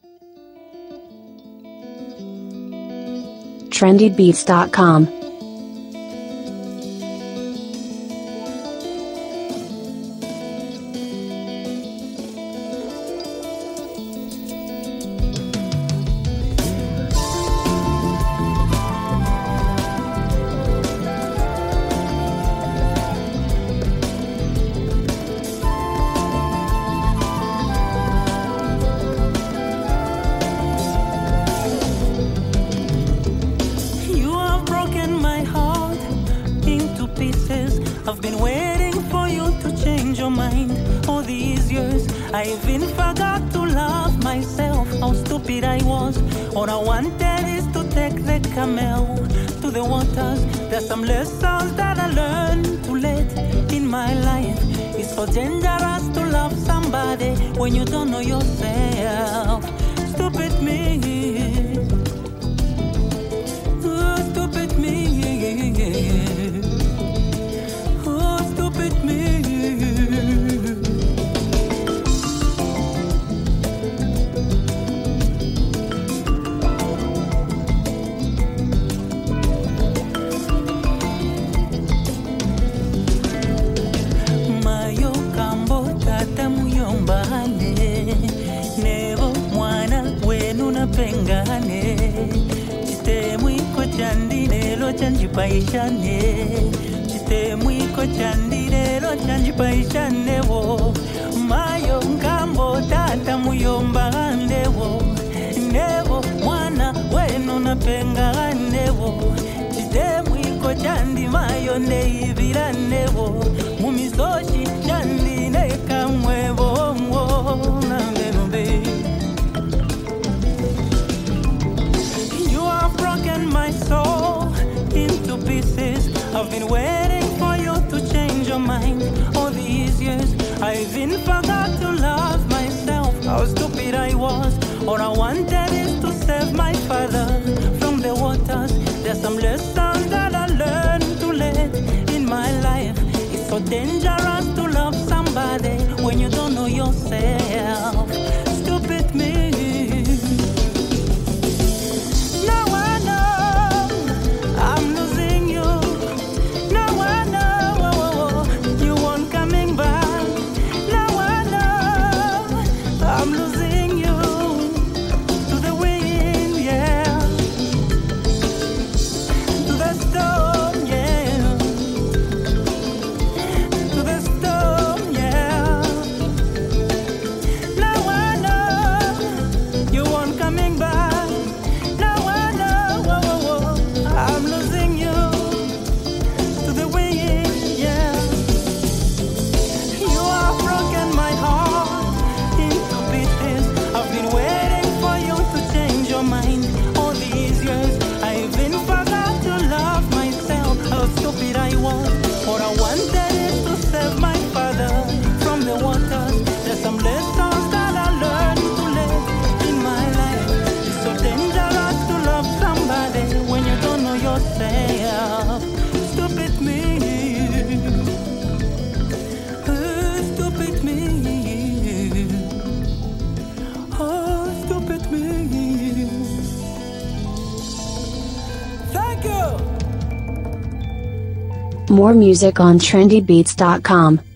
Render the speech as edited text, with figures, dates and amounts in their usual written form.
trendybeats.com. I've been waiting for you to change your mind. All these years, I even forgot to love myself. How stupid I was. All I wanted is to take the camel to the waters. There's some lessons that I learned too late in my life. It's so dangerous to love somebody when you don't know yourself. Stupid me. Stupid me. Pengane chitemwiko chandinelo chanjipaishane chitemwiko chandinelo chanjipaishanewo mayo ngambo tata muyombanewo nevo mwana wenu napenganewo chitemwiko chandi mayo neiviranewo mumisoshi chandinekamwevo nambenombe. My soul into pieces. I've been waiting for you to change your mind. All these years, I even forgot to love myself. How stupid I was. All I wanted is to save my father from the waters. There's some lessons that I learned too late in my life. It's so dangerous to love somebody when you don't know yourself. Stupid me. More music on trendybeats.com.